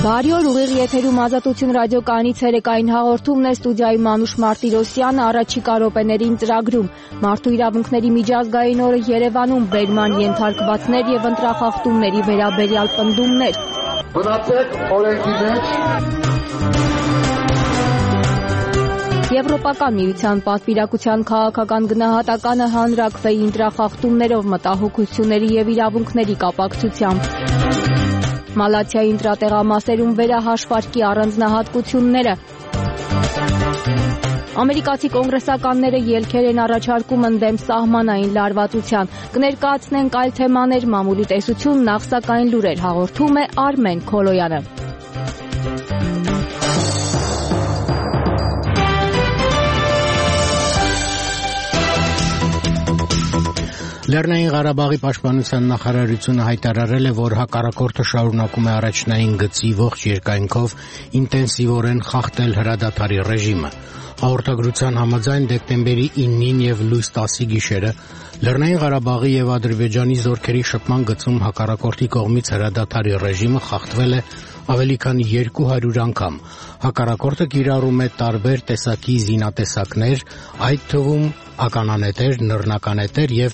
Բարի օր, ուղիղ եթերում Ազատություն ռադիոկայանից երեկային հաղորդումն է, ստուդիայի Մանուշ Մարտիրոսյանը, առաջիկա րոպեներին ծրագրում։ Մարդու իրավունքների միջազգային օրը Երևանում, բերման ենթարկվածներ եւ ընտրախախտումների վերաբերյալ պնդումներ։ Մնացեք օրենքի մեջ։ Եվրոպական միության պատվիրակության քաղաքական գնահատականը հանրաքվեի ընտրախախտումներով, մտահոգությունների եւ իրավունքների կապակցությամբ։ Մալաթիայի ընտրատեղամասերում վերահաշվարկի առանձնահատկությունները։ Ամերիկացի կոնգրեսականները ելքեր են առաջարկում ընդդեմ սահմանային լարվածության։ Կներկայացնենք այլ թեմաներ, մամուլի տեսություն, նախ սակայն լուրեր, հաղորդում է Արմեն Քոլոյանը։ Լեռնային Ղարաբաղի պաշտպանության նախարարությունը հայտարարել է, որ հակառակորդը շարունակում է առաջնային գծի ողջ երկայնքով ինտենսիվորեն խախտել հրադադարի ռեժիմը։ Հաղորդագրության համաձայն դեկտեմբերի 9-ին եւ լույս 10-ի գիշերը Լեռնային Ղարաբաղի եւ Ադրբեջանի զորքերի շփման գծում հակառակորդի կողմից հրադադարի ռեժիմը խախտվել է ավելի քան 200 անգամ։ Հակառակորդը կիրառում է տարբեր տեսակի զինատեսակներ, այդ թվում ականանետեր, նռնականետեր եւ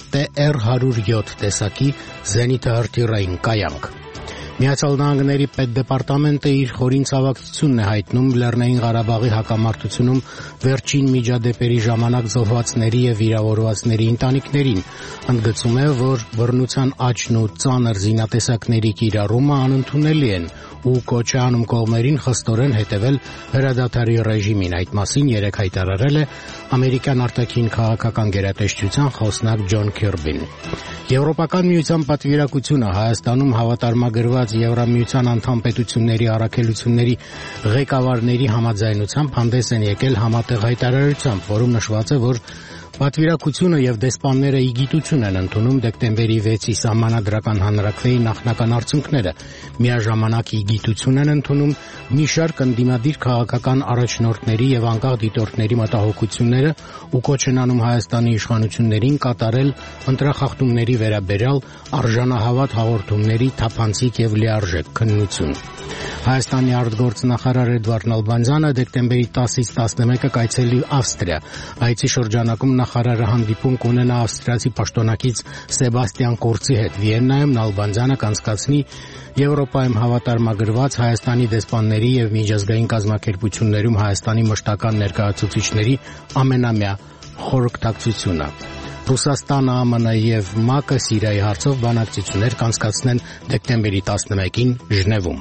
TR-107 տեսակի զենիթահրթիռային կայանք։ Միացյալ Նահանգների պետդեպարտամենտը իր խորին ցավակցությունն է հայտնում Լեռնային Ղարաբաղի հակամարտությունում վերջին միջադեպերի ժամանակ զոհվածների եւ վիրավորվածների ընտանիքներին, ընդգծում է, որ բռնության աճն ու ծանր զինատեսակների կիրառումը անընդունելի են ու կոչ է անում կողմերին խստորեն հետևել հրադադարի ռեժիմին։ Այդ մասին երեկ հայտարարել է ամերիկյան արտաքին քաղաքական գերատեսչության խոսնակ Ջոն Քիրբին։ Եվրոպական միության պատվիրակությունը Հայաստանում հավատարմագրված Եվրամիության անդամ պետությունների առաքելությունների ղեկավարների համաձայնությամբ հանդես են եկել համատեղ հայտարարությամբ, որում նշված է, որ պատվիրակությունը եւ դեսպանները ի գիտություն են ընդունում դեկտեմբերի 6-ի սահմանադրական հանրաքվեի նախնական արդյունքները, միաժամանակ ի գիտություն են ընդունում մի շարք ընդդիմադիր քաղաքական առաջնորդների եւ անկախ դիտորդների մտահոգությունները ու կոչ են անում Հայաստանի իշխանություններին կատարել ընտրախախտումների վերաբերյալ արժանահավատ հաղորդումների թափանցիկ եւ լիարժեք քննություն։ Հայաստանի արտգործնախարար Էդվարդ Նալբանդյանը դեկտեմբերի 10-ից 11-ը կայցելի Ավստրիա։ Այցի շրջանակում նախարարը հանդիպում կունենա ավստրիացի պաշտոնակից Սեբաստիան Կուրցի հետ։ Վիեննայում Նալբանդյանը կանցկացնի Եվրոպայում հավատարմագրված Հայաստանի դեսպանների եւ միջազգային կազմակերպություններում Հայաստանի մշտական ներկայացուցիչների ամենամյա խորհրդակցությունը։ Ռուսաստանը, ԱՄՆ եւ ՄԱԿ-ը Սիրիայի հարցով բանակցություններ կանցկացնեն դեկտեմբերի 11-ին Ժնևում։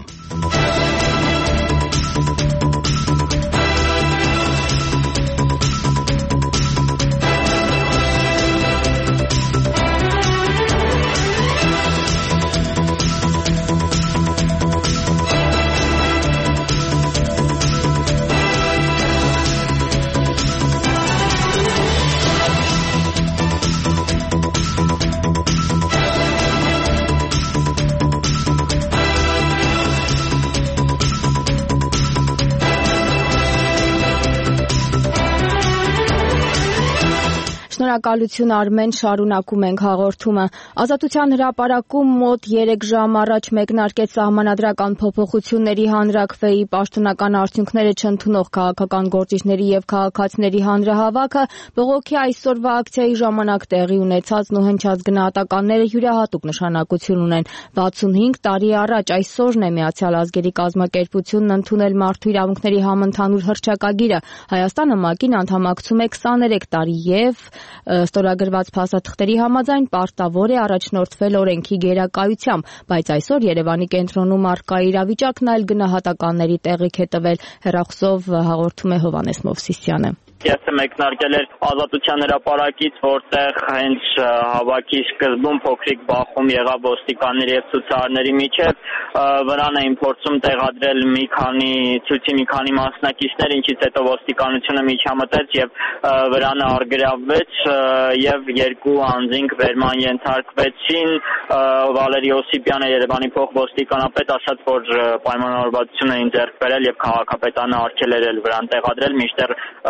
Շնորհակալություն Արմեն, շարունակում ենք հաղորդումը։ Ազատության հրապարակում մոտ 3 ժամ առաջ մեկնարկեց սահմանադրական փոփոխությունների հանրաքվեի պաշտոնական արդյունքները չընդունող քաղաքական գործիչների եւ քաղաքացիների հանրահավաքը։ Բողոքի այսօրվա ակցիայի ժամանակ տեղի ունեցածն ու հնչած գնահատականները յուրահատուկ նշանակություն ունեն։ 65 տարի առաջ այսօրն է Միացյալ ազգերի կազմակերպությունն ընդունել մարդու իրավունքների համընդհանուր հռչակագիրը։ Հայաստանը ՄԱԿ-ին անդամակցում է 23 տարի եւ ստորագրված փաստաթղթերի համաձայն պարտավոր է առաջնորդվել օրենքի գերակայությամբ, բայց այսօր Երևանի կենտրոնում առկա իրավիճակն այլ գնահատականների տեղիք է տվել։ Հեռախոսով հաղորդում է Հովհաննես Մովսիսյանը։ Ես մեկնարկել էր Ազատության հրապարակից, որտեղ հենց հավաքի սկզբում փոքրիկ բախում եղավ ոստիկանների եւ ցուցարարների միջև, վրան էին փորձում տեղադրել մի քանի մասնակիցներ, ինչից հետո ոստիկանությունը միջամտեց եւ վրանը առգրավվեց եւ երկու անձինք վերման ենթարկվեցին։ Վալերի Օսիպյանը, Երևանի փոխոստիկանապետ, ասաց, որ պայմանավորվածություն էին ձեռք բերել եւ քաղաքապետարանը արգելել վրան տեղադրել, մինչդեռ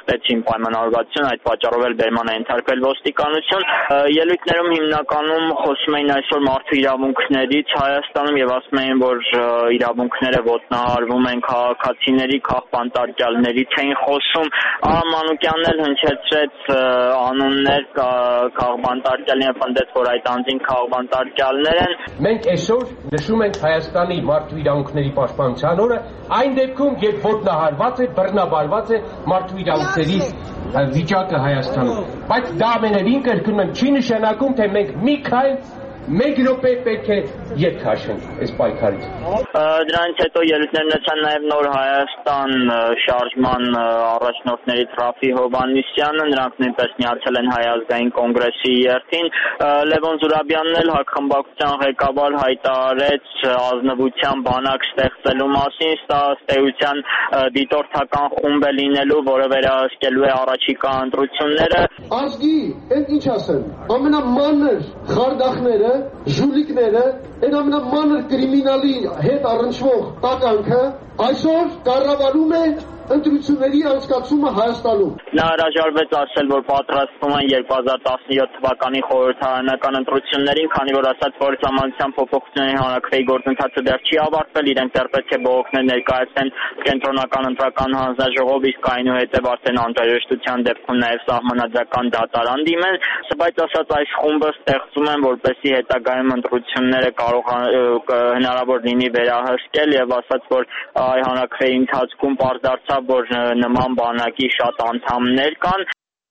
խախտեցին պայմանավորվածություն, այդ պատճառով էլ բերման է ենթարկվել ոստիկանություն։ Ելույթներում հիմնականում խոսում էին այսօր մարդու իրավունքներից Հայաստանում եւ ասում էին, որ իրավունքները ոտնահարվում են քաղաքացիների, քաղբանտարկյալների չէին խոսում։ Արամ Մանուկյանն էլ հնչեցրեց անուններ քաղբանտարկյալին եւ պնդեց, որ այդ անձին քաղբանտարկյալներ են։ Մենք այսօր նշում ենք Հայաստանի մարդու իրավունքների պաշտպանության օրը, այն դեպքում, երբ ոտնահարված է, բռնաբարված է մարդու իրավունքների վիճակը Հայաստանում։ Բայց դա ամենևին կրկնում եմ, չի նշանակում, թե մենք մի քայլ մեկ րոպե պետք է ետ քաշենք այս պայքարից։ Դրանից հետո ելույթներ ունեցան նաև Նոր Հայաստան շարժման առաջնորդներից Ռաֆի Հովհաննիսյանը, նրանք նույնպես միացել են Հայ ազգային կոնգրեսի երթին։ Լևոն Զուրաբյանն էլ հակխմբակցության ղեկավար հայտարարեց ազնվության բանակ ստեղծելու մասին, սա ըստ էության դիտորդական խումբ է լինելու, որը վերահսկելու է առաջիկա ընտրությունները։ Ազգի, այդ ինչ ասեմ, ամենամանր խարդախները, ժուլիկները, այն ամենամանր կրիմինալի հետ առնչվող տականքը այսօր կառավարում է ընտրությունների անցկացումը Հայաստանում։ Նա հրաժարվեց ասել, որ պատրաստվում են 2017 թվականի խորհրդարանական ընտրություններին, քանի որ ասաց, որ Սահմանադրության փոփոխությունների հանրաքվեի գործընթացը դեռ չի ավարտվել, իրենք դեռ պետք է բողոքներ ներկայացնեն կենտրոնական ընտրական հանձնաժողով, իսկ այնուհետև արդեն անհրաժեշտության դեպքում նաև սահմանադրական դատարան դիմեն, բայց ասաց այս խումբը ստեղծում են, որպեսզի հետագայում ընտրությունները հնարավոր լինի վերահսկել եւ ասաց, որ հանրաքվեի ընթացքում պարզդարձավ, որ նման բանակի շատ անդամներ կան։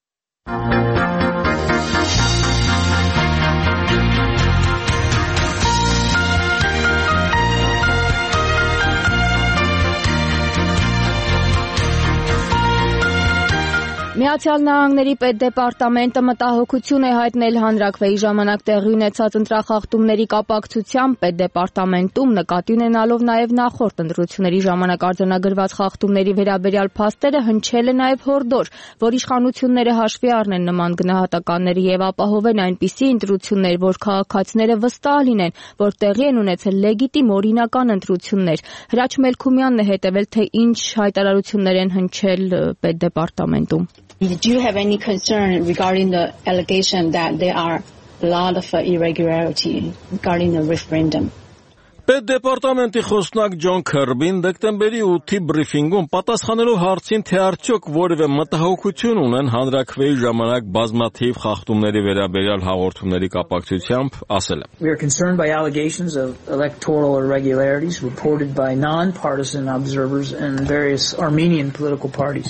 Միացյալ Նահանգների պետդեպարտամենտը մտահոգություն է հայտնել հանրաքվեի ժամանակ տեղի ունեցած ընտրախախտումների կապակցությամբ պետդեպարտամենտում նկատի ունենալով նաև նախորդ ընտրությունների ժամանակ արձանագրված խախտումների վերաբերյալ փաստերը հնչել է նաև հորդոր, որ իշխանությունները հաշվի առնեն նման գնահատականները եւ ապահովեն այնպիսի ընտրություններ, որ քաղաքացիները վստահ լինեն, որ տեղի են ունեցել լեգիտիմ օրինական ընտրություններ։ Հրաչ Մելքումյանն է հետևել, թե ինչ հայտարարություններ են հնչել պետդեպարտամենտում։ Do you have any concern regarding the allegation that there are a lot of irregularity regarding the referendum? Պետդեպարտամենտի խոսնակ Ջոն Քըրբին դեկտեմբերի 8-ի բրիֆինգում պատասխանելով հարցին, թե արդյոք որևէ մտահոգություն ունեն հանրաքվեի ժամանակ բազմաթիվ խախտումների վերաբերյալ հաղորդումների կապակցությամբ, ասել է. We are concerned by allegations of electoral irregularities reported by non-partisan observers and various Armenian political parties.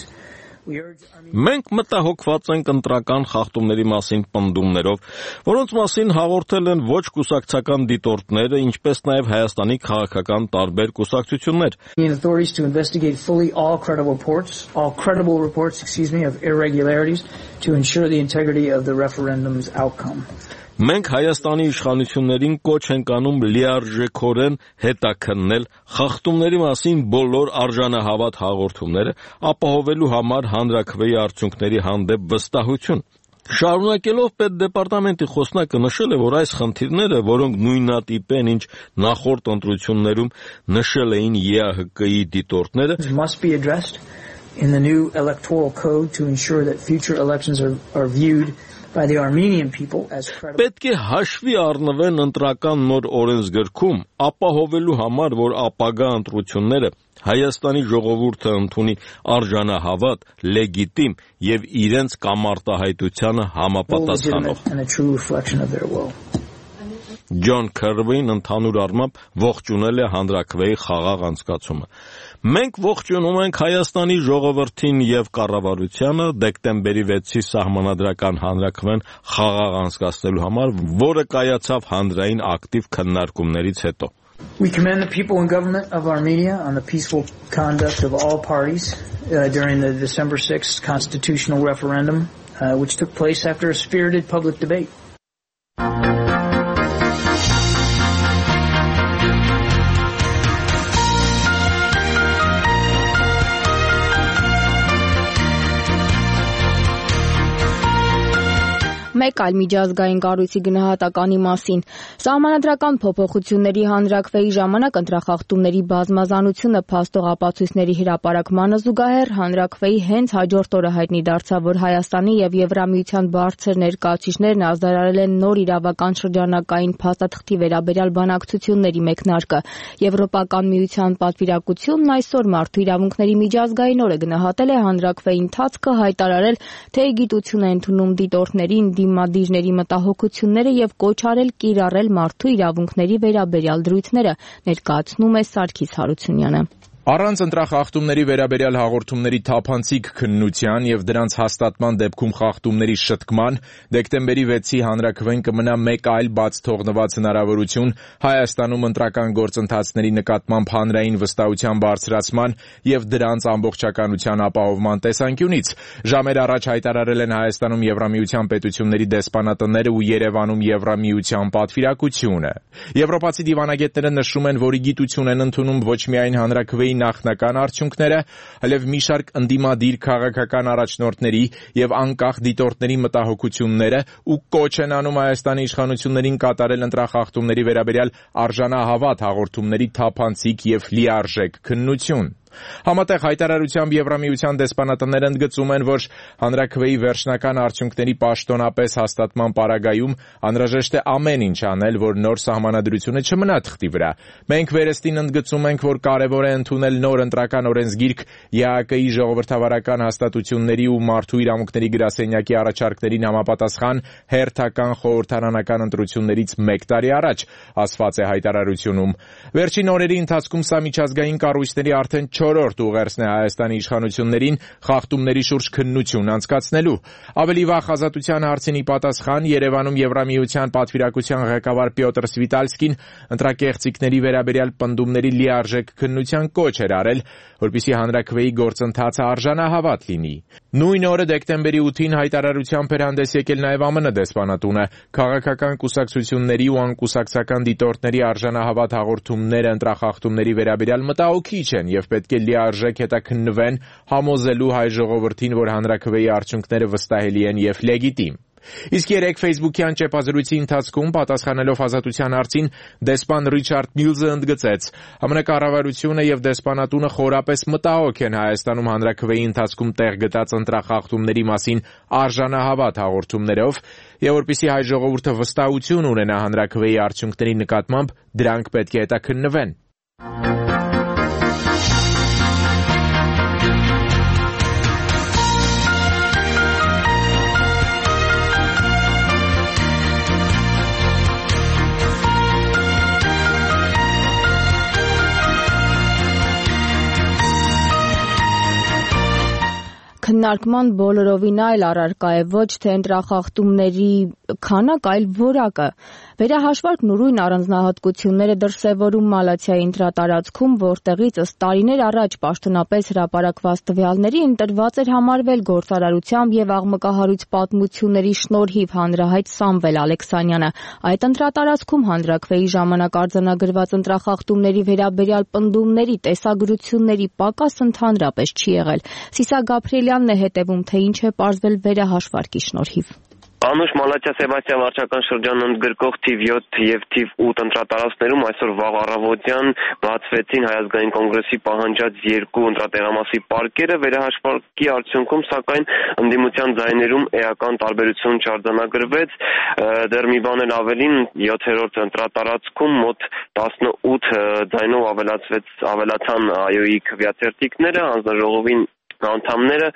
Մենք մտահոգված ենք ընտրական խախտումների մասին պնդումներով, որոնց մասին հաղորդել են ոչ կուսակցական դիտորդները, ինչպես նաև Հայաստանի քաղաքական տարբեր կուսակցություններ։ Authorities to investigate fully all credible reports of irregularities to ensure the integrity of the referendum's outcome. Մենք Հայաստանի իշխանություններին կոչ ենք անում լիարժեքորեն հետաքննել խախտումների մասին բոլոր արժանահավատ հաղորդումները, ապահովելու համար հանրաքվեի արդյունքների հանդեպ վստահություն։ Շարունակելով պետդեպարտամենտի խոսնակը նշել է, որ այս խնդիրները, որոնք նույնատիպ են, ինչ նախորդ ընտրություններում նշել էին ԵԱՀԿ-ի դիտորդները, must be addressed in the new electoral code to ensure that future elections are viewed by the Armenian people as credible. Պետք է հաշվի առնվեն ընտրական նոր օրենսգրքում, ապահովելու համար, որ ապագա ընտրությունները Հայաստանի ժողովուրդը ընդունի արժանահավատ, լեգիտիմ եւ իրենց կամարտահայտությանը համապատասխանող։ Ջոն Քըրբին ընդհանուր առմամբ ողջունել է հանրաքվեի խաղաղ անցկացումը։ Մենք ողջունում ենք Հայաստանի ժողովրդին եւ կառավարությանը դեկտեմբերի 6-ի սահմանադրական հանրաքվեն խաղաղ անցկացնելու համար, որը կայացավ հանրային ակտիվ քննարկումներից հետո։ We commend the people and government of Armenia on the peaceful conduct of all parties during the December 6th constitutional referendum, which took place after a spirited public debate. մեկ այլ միջազգային կառույցի գնահատականի մասին։ Սահմանադրական փոփոխությունների հանրաքվեի ժամանակ ընտրախախտումների բազմազանությունը փաստող ապացույցների հրապարակմանը զուգահեռ հանրաքվեի հենց հաջորդ օրը հայտնի դարձավ, որ Հայաստանի եւ Եվրամիության բարձր ներկայացուցիչներն ազդարարել են նոր իրավական շրջանակային փաստաթղթի վերաբերյալ բանակցությունների մեկնարկը։ Եվրոպական միության պատվիրակությունն այսօր Մարդու իրավունքների միջազգային օրը գնահատել է հանրաքվեի ընթացքը, հայտարարել, թե գիտություն է ընդունում դիտորդներին, դիմադիրների մտահոգությունները եւ կոչ արել կիրառել մարդու իրավունքների վերաբերյալ դրույթները, ներկայացնում է Սարգիս Հարությունյանը։ Առանց ընտրախախտումների վերաբերյալ հաղորդումների թափանցիկ քննության եւ դրանց հաստատման դեպքում խախտումների շտկման դեկտեմբերի 6-ի հանրաքվեն կմնա մեկ այլ բաց թողնված հնարավորություն Հայաստանում ընտրական գործընթացների նկատմամբ հանրային վստահության բարձրացման եւ դրանց ամբողջականության ապահովման տեսանկյունից։ Ժամեր առաջ հայտարարել են Հայաստանում Եվրամիության պետությունների դեսպանատները ու Երևանում Եվրամիության պատվիրակությունը։ Եվրոպացի դիվանագետները նշում են, որ գիտություն են ընդունում ոչ միայն հանրաքվեի նախնական արդյունքները, այլև մի շարք ընդդիմադիր քաղաքական առաջնորդների եւ անկախ դիտորդների մտահոգությունները ու կոչ են անում Հայաստանի իշխանություններին կատարել ընտրախախտումների վերաբերյալ արժանահավատ հաղորդումների թափանցիկ եւ լիարժեք քննություն։ Համատեղ հայտարարությամբ Եվրամիության դեսպանատները ընդգծում են, որ հանրաքվեի վերջնական արդյունքների պաշտոնապես հաստատման պարագայում անհրաժեշտ է ամեն ինչ անել, որ նոր սահմանադրությունը չմնա թղթի վրա։ Մենք վերստին ընդգծում ենք, որ կարևոր է ընդունել նոր ընտրական օրենսգիրք ԵԱՀԿ-ի ժողովրդավարական հաստատությունների ու մարդու իրավունքների գրասենյակի առաջարկներին համապատասխան հերթական խորհրդարանական ընտրություններից 1 տարի առաջ, ասված է հայտարարությունում։ Վերջին օրերի ընթացքում սա միջազգային կառույցների արդեն 4-րդ ուղերձն է Հայաստանի իշխանություններին խախտումների շուրջ քննություն անցկացնելու։ Ավելի վաղ Ազատության հարցին ի պատասխան Երևանում Եվրամիության պատվիրակության ղեկավար Պյոտր Սվիտալսկին ընտրակեղծիքների վերաբերյալ պնդումների լիարժեք քննության կոչ էր արել, որպեսզի հանրաքվեի գործընթացը արժանահավատ լինի։ Նույն օրը դեկտեմբերի 8-ին հայտարարությամբ էր հանդես եկել նաև ԱՄՆ դեսպանատունը։ Քաղաքական կուսակցությունների ու անկուսակցական դիտորդների արժանահավատ հաղորդումները ընտրախախտումների վերաբերյալ մտահոգիչ են եւ պետք է լիարժեք հետաքննվեն, համոզելու հայ ժողովրդին, որ հանրաքվեի արդյունքները վստահելի են եւ լեգիտիմ։ Իսկ երեկ Facebook-յան ճեպազրույցի ընթացքում պատասխանելով Ազատության հարցին դեսպան Ռիչարդ Միլզը ընդգծեց. ԱՄՆ կառավարությունը եւ դեսպանատունը խորապես մտահոգ են Հայաստանում հանրաքվեի ընթացքում տեղ գտած ընտրախախտումների մասին արժանահավատ հաղորդումներով եւ որպեսզի հայ ժողովուրդը վստահություն ունենա հանրաքվեի արդյունքների նկատմամբ, դրանք պետք է հետաքննվեն։ Քննարկման բոլորովին այլ առարկա է ոչ թե ընտրախախտումների քանակ, այլ որակը։ Վերահաշվարկն ու նույն առանձնահատկությունները դրսևորում Մալաթիայի ընտրատարածքում, որտեղից ըստ տարիներ առաջ պաշտոնապես հրապարակված տվյալների ընտրված էր համարվել գործարարությամբ եւ աղմկահարույց պատմությունների շնորհիվ հանրահայտ Սամվել Ալեքսանյանը։ Այդ ընտրատարածքում հանրաքվեի ժամանակ արձանագրված ընտրախախտումների վերաբերյալ պնդումների, տեսագրությունների պակաս ընդհանրապես չի եղել։ Սիսա Գաբրիելյանն է հետևում, թե ինչ է պարզվել վերահաշվարկի շնորհիվ։ Անուշ Մալաթիա Սեբաստիան վարչական շրջանն ընդգրկող թիվ 7 եւ թիվ 8 ընտրատարածքներում այսօր վաղ առավոտյան բացվեցին Հայ ազգային կոնգրեսի պահանջած 2 ընտրատեղամասի պարկերը, վերահաշվարկի արդյունքում սակայն ընդդիմության ձայներում էական տարբերություն չարձանագրվեց, դեռ մի բան էլ ավելին 7-րդ ընտրատարածքում մոտ 18 ձայնով ավելացան այոյի քվեաթերթիկները, հանձնաժողովին անդամները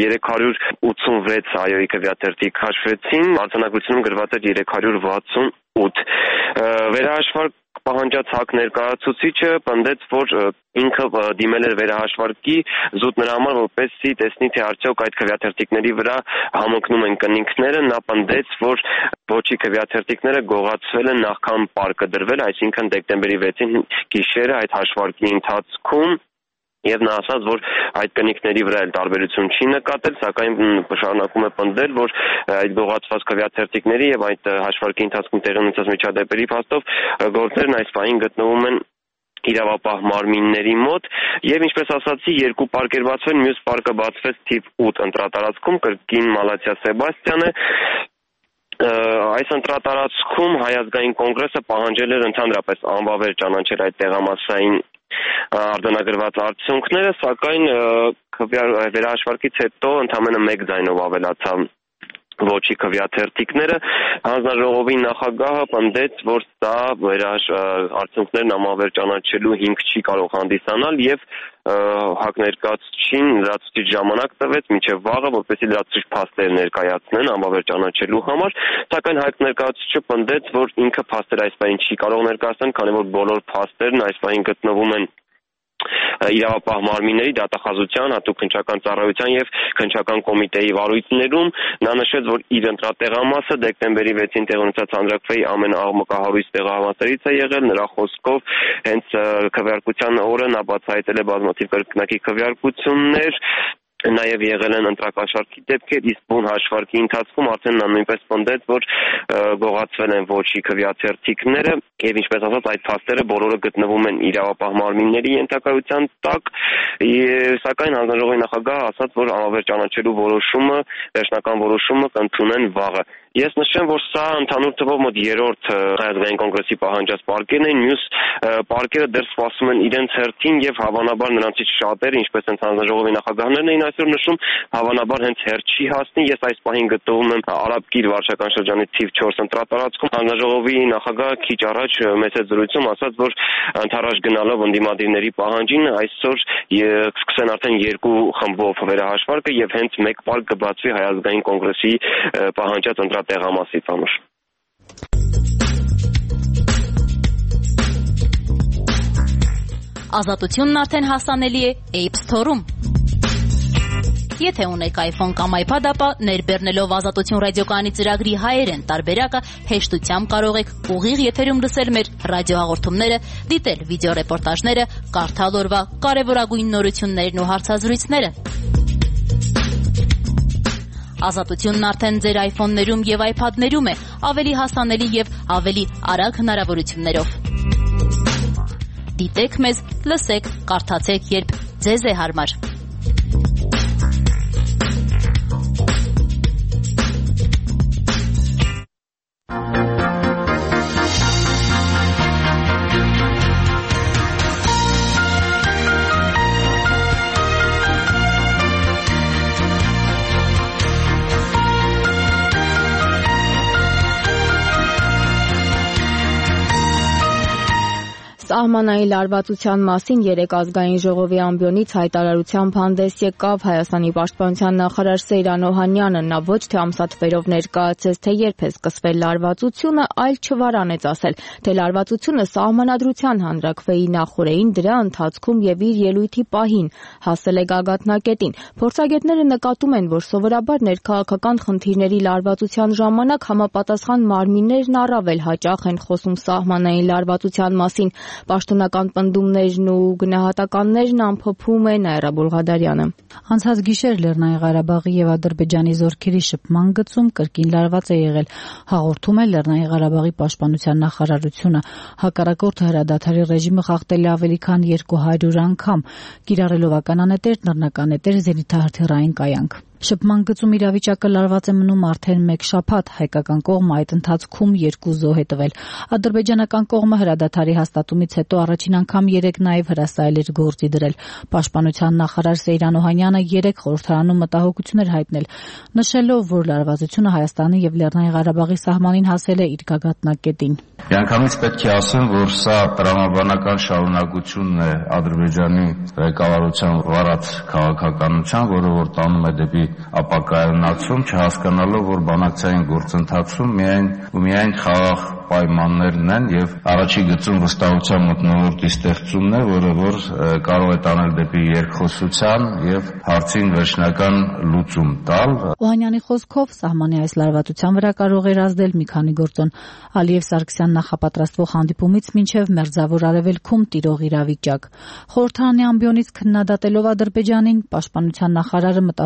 386 այոյի քվեաթերթիկ հաշվեցին, արձանագրությունում գրված էր 368։ Վերահաշվարկ պահանջած ՀԱԿ ներկայացուցիչը պնդեց, որ ինքը դիմել էր վերահաշվարկի զուտ նրա համար, որպեսզի տեսնի, թե արդյոք այդ քվեաթերթիկների վրա համընկնում են կնինքները։ Նա պնդեց, որ ոչի քվեաթերթիկները գողացվել են նախքան պարկը դրվել, այսինքն դեկտեմբերի 6-ին գիշերը այդ հաշվարկի ընթացքում Եվ նա ասաց, որ այդ կնիկների վրա էլ տարբերություն չի նկատել, սակայն շարունակում է պնդել, որ այդ գողացված քվեաթերթիկների եւ այդ հաշվարկի ընթացքում տեղի ունեցած միջադեպերի փաստով գործերն այս պահին գտնվում են իրավապահ մարմինների մոտ եւ ինչպես ասացի, 2 պարկեր բացվել, մյուս պարկը բացվեց թիվ 8 ընտրատարածքում, կրկին Մալաթիա Սեբաստիանը Այս ընտրատարածքում Հայ ազգային կոնգրեսը պահանջել էր ընդհանրապես անվավեր ճանաչել այդ տեղամասային արձանագրված արդյունքները, սակայն վերահաշվարկից հետո ընդամենը 1 ձայնով ավելացավ ոչի քվեաթերթիկները, հանձնաժողովի նախագահը պնդեց, որ սա արդյունքներն անվավեր ճանաչելու հիմք չի կարող հանդիսանալ եւ ՀԱԿ ներկայացուցչին լրացուցիչ ժամանակ տվեց մինչև վաղը, որպեսզի լրացուցիչ փաստեր ներկայացնեն անվավեր ճանաչելու համար, սակայն ՀԱԿ ներկայացուցիչը պնդեց, որ ինքը փաստեր այս պահին չի կարող ներկայացնել, քանի որ բոլոր փաստերն այս պահին գտնվում են իրավապահ մարմինների, դատախազության, հատուկ քննչական ծառայության եւ քննչական կոմիտեի վարույթներում։ Նա նշեց, որ իր ընտրատեղամասը դեկտեմբերի 6-ին տեղ ունեցած հանրաքվեի ամենաաղմկահարույց տեղամասերից է եղել։ Նրա խոսքով հենց քվեարկության օրը նա բացահայտել է բազմաթիվ կրկնակի քվեարկություններ, նաև եղել են ընտրակաշառքի դեպքեր, իսկ բուն հաշվարկի ընթացքում արդեն նա նույնպես պնդեց, որ գողացվել են ոչի քվեաթերթիկները եւ ինչպես ասած այդ փաստերը բոլորը գտնվում են իրավապահ մարմինների ենթակայության տակ, սակայն հանձնաժողովի նախագահը ասաց, որ անվավեր ճանաչելու որոշումը, վերջնական որոշումը կընդունեն վաղը։ Ես նշեմ, որ սա ընդհանուր թվով մոտ 3-րդ Հայ ազգային կոնգրեսի պահանջած պարկերն են, մյուս պարկերը դեռ սպասում են իրենց հերթին եւ հավանաբար նրանցից շատերը, ինչպես հենց հանձնաժողովի նախագահներն էին այսօր նշում, հավանաբար հենց հերթ չի հասնի։ Ես այս պահին գտնվում եմ Արաբկիր վարչական շրջանի թիվ 4 ընտրատարածքում։ Հանձնաժողովի նախագահը քիչ առաջ մեծ զրույցում ասաց, որ ընդառաջ գնալով ընդդիմադիրների պահանջին այսօր կսկսեն արդեն 2 խմբով վերահաշվարկը եւ հենց 1 պարկ կբացվի Հայ ազգային կոնգրեսի պահանջած տեղամասի ծանր։ Ազատությունն արդեն հասանելի է App Store-ում։ Եթե ունեք iPhone կամ iPad, ապա ներբեռնելով Ազատություն ռադիոկայանի ծրագրի հայերեն տարբերակը հեշտությամբ կարող եք ուղիղ եթերում լսել մեր ռադիոհաղորդումները, դիտել վիդեոռեպորտաժները, կարդալ օրվա կարևորագույն նորություններն ու հարցազրույցները։ Ազատությունն արդեն ձեր iPhone-ներում եւ iPad-ներում է, ավելի հասանելի եւ ավելի արագ հնարավորություններով։ Դիտեք մեզ, լսեք, կարդացեք, երբ ձեզ է հարմար։ Սահմանային լարվածության մասին 3 ազգային ժողովի ամբիոնից հայտարարությամբ հանդես եկավ Հայաստանի պաշտպանության նախարար Սեյրան Օհանյանը։ Նա ոչ թե ամսաթվերով ներկայացեց, թե երբ է սկսվել լարվածությունը, այլ չվարանեց ասել, թե լարվածությունը սահմանադրության հանրաքվեի նախորդին, դրա ընթացքում եւ իր ելույթի պահին հասել է գագաթնակետին։ Փորձագետները նկատում են, որ սովորաբար ներքաղաքական խնդիրների լարվածության ժամանակ համապատասխան մարմիններն առավել հաճախ են խոսում սահմանային լարվածության մասին։ Պաշտոնական պնդումներն ու գնահատականներն ամփոփում է Նաիրա Բուլղադարյանը։ Անցած գիշեր Լեռնային Ղարաբաղի եւ Ադրբեջանի զորքերի շփման գծում կրկին լարված է եղել, հաղորդում է Լեռնային Ղարաբաղի պաշտպանության նախարարությունը։ Հակառակորդը հրադադարի ռեժիմը խախտել է ավելի քան 200 անգամ, կիրառելով ականանետեր, նռնականետեր, զենիթահրթիռային կայանք։ Շփման գծում իրավիճակը լարված է մնում արդեն 1 շաբաթ, հայկական կողմը այդ ընթացքում 2 զոհ է տվել։ Ադրբեջանական կողմը հրադադարի հաստատումից հետո առաջին անգամ 3 նաև հրասայել էր գործի դրել։ Պաշտպանության նախարար Սեյրան Օհանյանը 3 խորհրդարանում մտահոգություն էր հայտնել, նշելով, որ լարվածությունը Հայաստանի եւ Լեռնային Ղարաբաղի սահմանին հասել է իր գագաթնակետին։ Միանգամից պետք է ասեմ, որ սա տրամաբանական շարունակությունն է Ադրբեջանի ղեկավարության վարած քաղաքականության, որը որ տանում է դեպի ապակայունացում, չհասկանալով, որ բանակցային գործընթացում միայն խաղաղ պայմաններն են եւ առաջի գծում վստահության մթնոլորտի ստեղծումն է, որը որ կարող է տանել դեպի երկխոսության եւ հարցին վերջնական լուծում տալ։ Օհանյանի խոսքով սահմանի այս լարվածության վրա կարող էր ազդել մի քանի գործոն։ Ալիև Սարգսյան նախապատրաստվող հանդիպումից մինչև Մերձավոր Արևելքում տիրող իրավիճակ։ Խորհրդարանի ամբիոնից քննադատելով Ադրբեջանին, պաշտպանության նախարարը մտահոգություն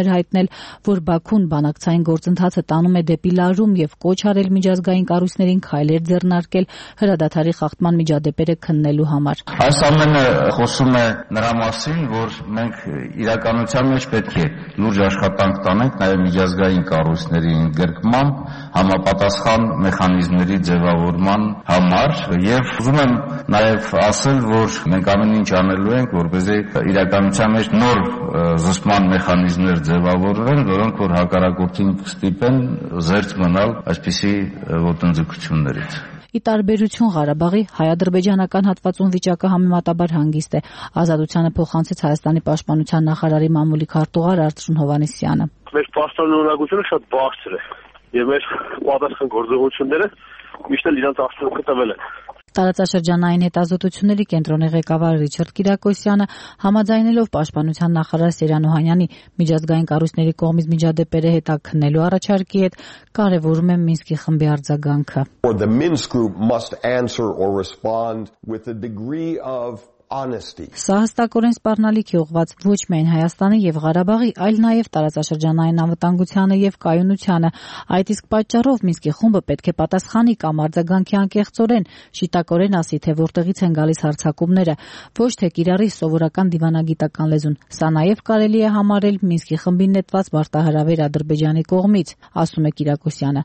հրաժարումներ հայտնել, որ Բաքուն բանակցային գործընթացը տանում է դեպի լարում եւ կոչ արել միջազգային կառույցներին քայլեր ձեռնարկել հրադադարի խախտման միջադեպերը քննելու համար։ Այս ամենը խոսում է նրա մասին, որ մենք իրականության մեջ պետք է լուրջ աշխատանք տանենք նաեւ միջազգային կառույցների ընդգրկման, համապատասխան մեխանիզմների ձևավորման համար եւ ուզում եմ նաեւ ասել, որ մենք ամեն ինչ անելու ենք, որպեսզի իրականության մեջ նոր զսպման մեխանիզմներ ձևավորվեն, որոնք որ հակառակորդին կստիպեն զերծ մնալ այսպիսի ոտնձգություններից։ Ի տարբերություն Ղարաբաղի, հայ-ադրբեջանական հատվածում վիճակը համեմատաբար հանգիստ է, Ազատությանը փոխանցեց Հայաստանի պաշտպանության նախարարի մամուլի քարտուղար Արծրուն Հովհաննիսյանը։ Մեր պաշտոնանկությունը շատ բարձր է եւ մեր պատասխան գործողությունները միշտ իրենց արդյունքը տվել են։ Տարածաշրջանային հետազոտությունների կենտրոնի ղեկավար Ռիչարդ Կիրակոսյանը համաձայնելով պաշտպանության նախարար Սերյան Օհանյանի միջազգային կառույցների կողմից միջադեպերը հետաքննելու առաջարկի հետ կարևորում է Մինսկի խմբի արձագանքը։ The Minsk group must answer or respond with a degree of Սա հստակորեն սպառնալիքի ուղղված ոչ միայն Հայաստանի եւ Ղարաբաղի, այլ նաեւ տարածաշրջանային անվտանգությանը եւ կայունությանը։ Այդ իսկ պատճառով Մինսկի խումբը պետք է պատասխանի կամ արձագանքի անկեղծորեն, շիտակորեն ասի, թե որտեղից են գալիս հարձակումները, ոչ թե կիրառի սովորական դիվանագիտական լեզուն։ Սա նաեւ կարելի է համարել Մինսկի խմբին նետված մարտահրավեր Ադրբեջանի կողմից, ասում է Կիրակոսյանը։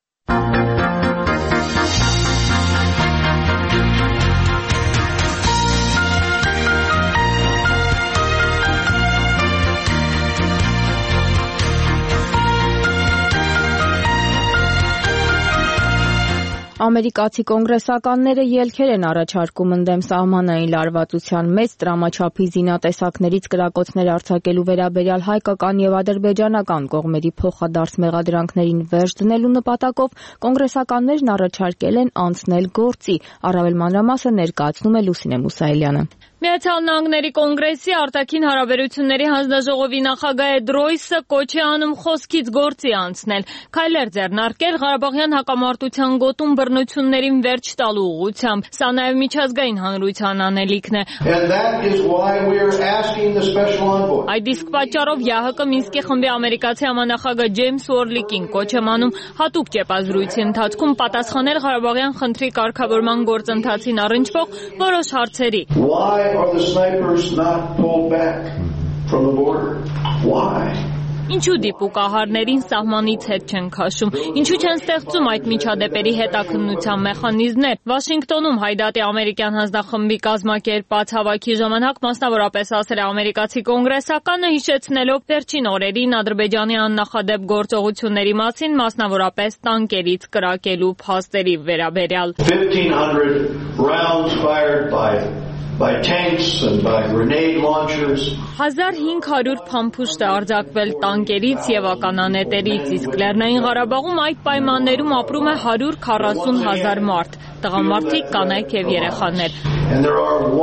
Ամերիկացի կոնգրեսականները ելքեր են առաջարկում ընդդեմ սահմանային լարվածության մեծ տրամաչափի զինատեսակներից կրակոցներ արձակելու վերաբերյալ հայկական եւ ադրբեջանական կողմերի փոխադարձ մեղադրանքներին վերջ դնելու նպատակով կոնգրեսականներն առաջարկել են անցնել գործի, առավել մանրամասը ներկայացնում է Լուսինե Մուսայելյանը։ Միացյալ Նահանգների կոնգրեսի արտաքին հարաբերությունների հանձնաժողովի նախագահ Էդ Ռոյսը կոչ է անում խոսքից գործի անցնել, քայլեր ձեռնարկել Ղարաբաղյան հակամարտության գոտում բռնություններին վերջ տալու ուղղությամբ։ Սա նաև միջազգային հանրության անելիքն է։ Այդ իսկ պատճառով ՀՀԿ Մինսկի խմբի ամերիկացի համանախագահ Ջեյմս Ուորլիկին կոչ է անում հատուկ ճեպազրույցի ընթացքում պատասխանել Ղարաբաղյան խնդրի կարգավորման գործընթացին առնչվող որոշ հարցերի։ Are the snipers not pulled back from the border? Why? Ինչու դիպուկահարներին սահմանից հետ չեն քաշում, ինչու չեն ստեղծում այդ միջադեպերի հետաքննության մեխանիզմներ։ Վաշինգտոնում Հայդատի ամերիկյան հանձնախմբի կազմակերպած հավաքի ժամանակ մասնավորապես ասել է ամերիկացի կոնգրեսականը, հիշեցնելով վերջին օրերին Ադրբեջանի աննախադեպ գործողությունների մասին, մասնավորապես տանկերից կրակելու փաստերի վերաբերյալ։ 1500 rounds fired by tanks and by grenade launchers. 1500 փամփուշտ է արձակվել տանկերից եւ ականանետերից, իսկ Լեռնային Ղարաբաղում այդ պայմաններում ապրում է 140,000 մարդ, տղամարդիկ, կանայք եւ երեխաներ։ And there are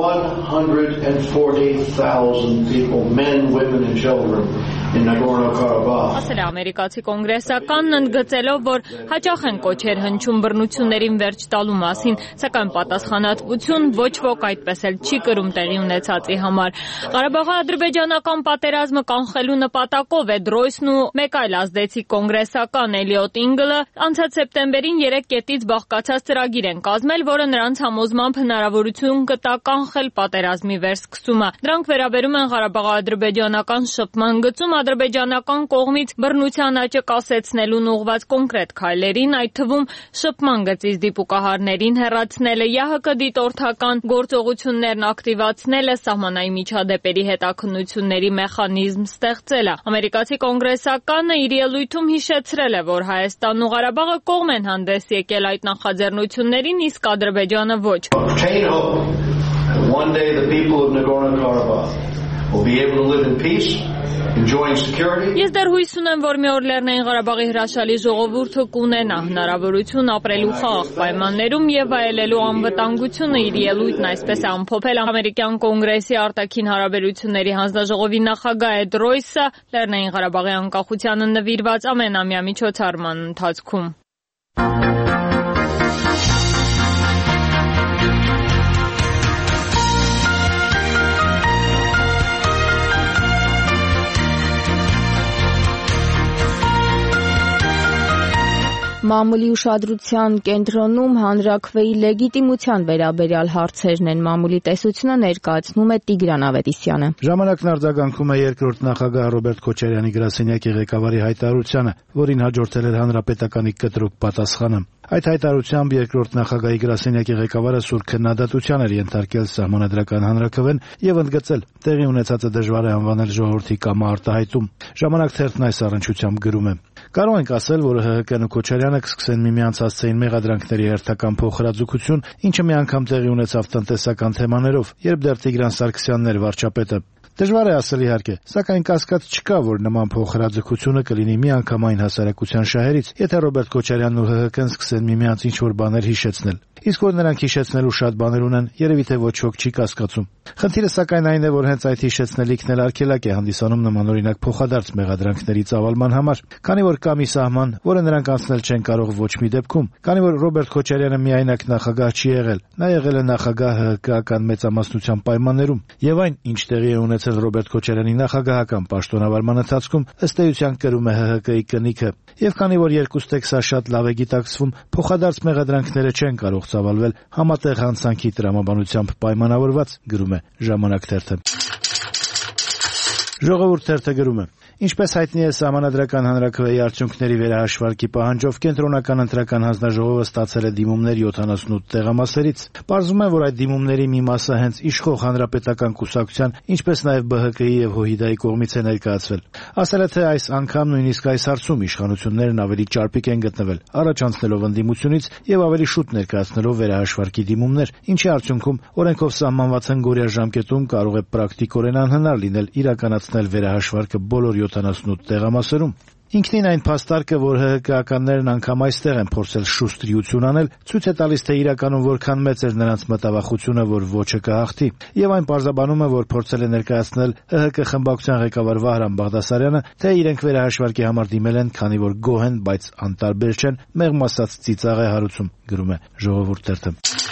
140,000 people, men, women and children in Nagorno-Karabakh. Ասել է ամերիկացի կոնգրեսականն ընդգծելով, որ հաճախ են կոչեր հնչում բռնություններին վերջ տալու մասին, սակայն պատասխանատվություն ոչ ոք այդպես էլ չի կրում տեղի ունեցածի համար։ Ղարաբաղի ադրբեջանական պատերազմը կանխելու նպատակով Էդ Ռոյսն ու մեկ այլ ազդեցիկ կոնգրեսական Էլիոտ Ինգլը անցած սեպտեմբերին 3 կետից բաղկացած ծրագիր են կազմել, որը նրանց համոզմամբ հնարավորություն կտա կանխել պատերազմի վերսկսումը։ Դրանք վերաբերում են Ղարաբաղի-ադրբեջանական շփման գծում ադրբեջանական կողմից բռնության աճը կասեցնելուն ուղղված կոնկրետ քայլերին, այդ թվում շփման գծից դիպուկահարներին հեռացնելը, ՀՀԿ դիտորդական գործողություններն ակտիվացնելը, սահմանային միջադեպերի հետաքննությունների մեխանիզմ ստեղծելը։ Ամերիկացի կոնգրեսականը իր ելույթում հիշեցրել է, որ Հայաստանն ու Ղարաբաղը կողմ են հանդես եկել այդ նախաձեռնություններին, իսկ Ադրբեջանը ոչ։ One day the people of Nagorno-Karabakh will be able to live in peace, enjoying security. Ես դեռ հույս ունեմ, որ մի օր Լեռնային Ղարաբաղի հրաշալի ժողովուրդը կունենա հնարավորություն ապրելու խաղաղ պայմաններում եւ վայելելու անվտանգությունը։ Իր ելույթն այսպես է ամփոփել ամերիկյան կոնգրեսի արտաքին հարաբերությունների հանձնաժողովի նախագահ Էդ Ռոյսը Լեռնային Ղարաբաղի անկախությանը նվիրված ամենամյա միջոցառման ընթացքում։ Մամուլի ուշադրության կենտրոնում հանրաքվեի լեգիտիմության վերաբերյալ հարցերն են։ Մամուլի տեսությունը ներկայացնում է Տիգրան Ավետիսյանը։ Ժամանակն արձագանքում է երկրորդ նախագահ Ռոբերտ Քոչարյանի գրասենյակի ղեկավարի հայտարարությանը, որին հաջորդել էր հանրապետականի կտրուկ պատասխանը։ Այդ հայտարարությամբ երկրորդ նախագահի գրասենյակի ղեկավարը սուր քննադատության էր ենթարկել սահմանադրական հանրաքվեն եւ ընդգծել տեղի ունեցածը դժվար է անվանել ժողովրդի կամարտահայտում։ Ժամանակ թերթն այս առնչությամբ գրում է. Կարող ենք ասել, որ ՀՀԿ-ն ու Քոչարյանը կսկսեն միմյանց հասցեին մեղադրանքների հերթական փոխհրաձգություն, ինչը մի անգամ տեղի ունեցավ տնտեսական թեմաներով, երբ դեռ Տիգրան Սարգսյանն էր վարչապետը։ Դժվար է ասել իհարկե, սակայն կասկած չկա, որ նման փոխհրաձգությունը կլինի միանգամայն հասարակության շահերից, եթե Ռոբերտ Քոչարյանն ու ՀՀԿ-ն սկսեն միմյանց ինչ-որ բաներ հիշեցնել։ Իսկ որ նրանք հիշեցնելու շատ բաներ ունեն, երևի թե ոչ ոք չի կասկածում։ Խնդիրը սակայն այն է, որ հենց այդ հիշեցնելիքն էլ արգելակ է հանդիսանում նմանօրինակ փոխադարձ մեղադրանքների ծավալման համար, քանի որ կա մի սահման, որը նրանք անցնել չեն կարող ոչ մի դեպքում, քանի որ Ռոբերտ Քոչարյանը միայնակ նախագահ չի եղել, նա եղել է նախագահ ՀՀԿ-ական մեծամասնության պայմաններում, եւ այն, ինչ տեղի է ունեցել Ռոբերտ Քոչարյանի նախագահական պաշտոնավարման ընթացքում, ըստ էության կրում է ՀՀԿ-ի կնիքը, եւ քանի որ երկուստ է սա շատ լավ է գիտակցվում, փոխադարձ մեղադրանքները չեն կարող ծավալվել համատեղ հանցանքի տրամաբանությամբ պայմանավորված, գրում է Ժամանակ թերթը։ Ժողովուրդ թերթը գրում է. Ինչպես հայտնի է, սահմանադրական հանրաքվեի արդյունքների վերահաշվարկի պահանջով կենտրոնական ընտրական հանձնաժողովը ստացել է դիմումներ 78 տեղամասերից։ Պարզվում է, որ այդ դիմումների մի մասը հենց իշխող հանրապետական կուսակցության, ինչպես նաև ԲՀԿ-ի եւ ՀՅԴ-ի կողմից է ներկայացվել։ Ասել է, թե այս անգամ նույնիսկ այս հարցում իշխանություններն ավելի ճարպիկ են գտնվել, առաջ անցնելով ընդդիմությունից եւ ավելի շուտ ներկայացնելով վերահաշվարկի դիմումներ, ինչի արդյունքում օրենքով սահմանված հնգօրյա ժամկետում կարող է պրակտիկորեն անհնար լինել իրականացնել վերահաշվարկը բոլոր 78 տեղամասերում։ Ինքնին այն փաստարկը, որ ՀՀԿ-ականներն անգամ այստեղ են փորձել շուստրիություն անել, ցույց է տալիս, թե իրականում որքան մեծ էր նրանց մտավախությունը, որ ոչը կհաղթի, եւ այն պարզաբանում է, որ փորձել է ներկայացնել ՀՀԿ խմբակցության ղեկավար Վահրամ Բաղդասարյանը, թե իրենք վերահաշվարկի համար դիմել են, քանի որ գոհ են, բայց անտարբեր չեն, մեղմ ասած ծիծաղ է հարուցում, գրում է Ժողովուրդ թերթը։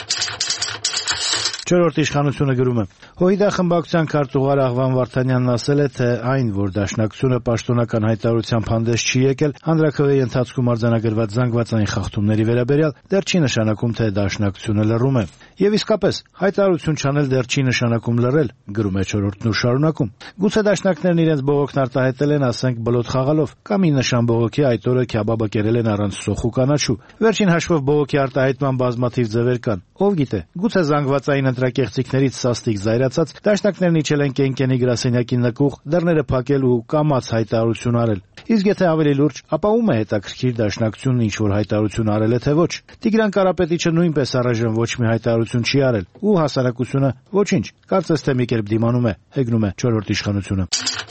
Չորրորդ իշխանությունը գրում է. ՀՅԴ խմբակցության քարտուղար Աղվան Վարդանյանն ասել է, թե այն, որ Դաշնակցությունը պաշտոնական հայտարարությամբ հանդես չի եկել հանրաքվեի ընթացքում արձանագրված զանգվածային խախտումների վերաբերյալ, դեռ չի նշանակում, թե Դաշնակցությունը լռում է։ Եվ իսկապես, հայտարարություն չանել դեռ չի նշանակում լռել, գրում է Չորրորդն ու շարունակում։ Գուցե դաշնակներն իրենց բողոքն արտահայտել են, ասենք, բլոթ խաղալով, կամ ի նշան բողոքի այդ օրը քյաբաբը կերել են առանց սոխ ու կանաչու։ Վերջին հաշվով բողոքի արտահայտման բազմաթիվ ձևեր կան։ Ով գիտե, գուցե զանգվածային ընտրակեղծիքներից սաստիկ զայրացած դաշնակներն իջել են Կենկենի գրասենյակի նկուղ, դռները փակել ու կամաց հայտարարություն արել։ Իսկ եթե ավելի լուրջ, ապա ում է հետաքրքիր Դաշնակցությունն ինչ-որ հայտարարություն արել է թե ոչ։ Տիգրան Կարապետիչը նույնպես առայժմ ոչ մի հայտարարություն չի արել, ու հասարակությունը ոչինչ, կարծես թե մի կերպ դիմանում է, հեգնում է Չորրորդ իշխանությունը։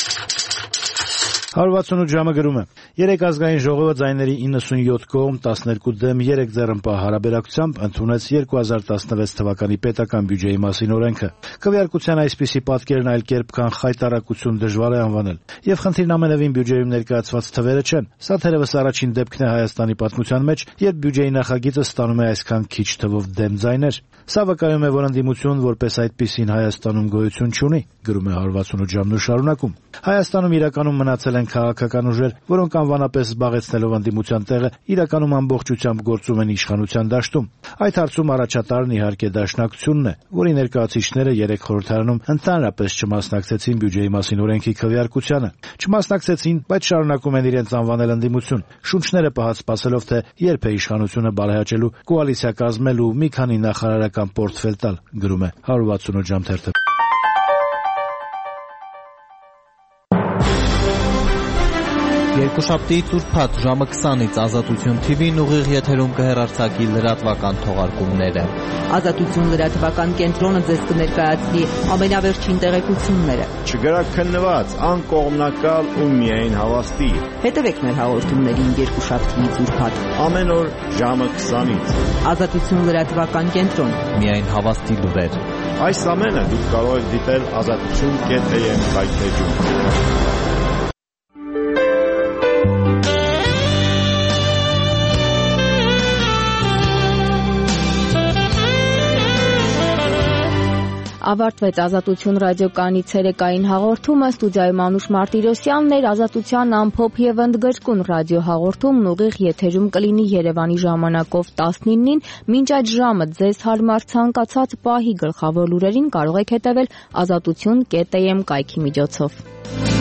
168 ժամը գրում է. Երեք ազգային ժողովը ձայների 97 կողմ 12 դեմ 3 ձեռնպահ հարաբերակցությամբ ընդունեց 2016 թվականի պետական բյուջեի մասին օրենքը։ Քվեարկության այսպիսի պատկերն այլ կերպ քան խայտարակություն դժվար է անվանել։ Եվ խնդիրն ամենևին բյուջեում ներկայացված թվերը չեն։ Սա թերևս առաջին դեպքն է Հայաստանի պատմության մեջ, երբ բյուջեի նախագիծը ստանում է այսքան քիչ թվով դեմ ձայներ։ Սա վկայում է, որ ընդդիմություն որպես այդպիսին Հայաստանում գոյություն չունի, գրում է 168 ժամն ու շարունակում։ Հայաստանում իրականում մնացել են քաղաքական ուժեր, որոնք անվանապես զբաղեցնելով ընդդիմության տեղը, իրականում ամբողջությամբ գործում են իշխանության դաշտում։ Այդ հարցում առաջատարն իհարկե Դաշնակցությունն է, որի ներկայացուցիչները 3 խորհրդարանում ընդհանրապես չմասնակցեցին բյուջեի մասին օրենքի քվեարկությանը։ Չմասնակցեցին, բայց շարունակում են իրենց անվանել ընդդիմություն, շունչները պահած սպասելով, թե երբ է իշխանությունը բարեհաճելու, կոալիցիա կազմել ու մի քանի նախարարական պորտֆել տալ, գրում է 168 ժամ թերթը։ Երկուշաբթիից ուրբաթ ժամը 20-ից Ազատություն TV-ն ուղիղ եթերում կհեռարձակի լրատվական թողարկումները։ Ազատություն լրատվական կենտրոնը ձեզ կներկայացնի ամենավերջին տեղեկությունները։ Չգրաքննված, անկողմնակալ ու միայն հավաստի։ Հետևեք մեր հաղորդումներին երկուշաբթիից ուրբաթ ամեն օր ժամը 20-ից։ Ազատություն լրատվական կենտրոն։ Միայն հավաստի լուրեր։ Այս ամենը դուք կարող եք դիտել azatutun.am կայքեջում։ Ավարտվեց Ազատություն ռադիոկայանի ցերեկային հաղորդումը, ստուդիայում Անուշ Մարտիրոսյանն էր, Ազատության ամփոփ եւ ընդգրկուն ռադիոհաղորդումն ուղիղ եթերում կլինի Երևանի ժամանակով 19-ին, մինչ այդ ժամը ձեզ հարմար ցանկացած պահի գլխավոր լուրերին կարող եք հետևել azatutun.am կայքի միջոցով։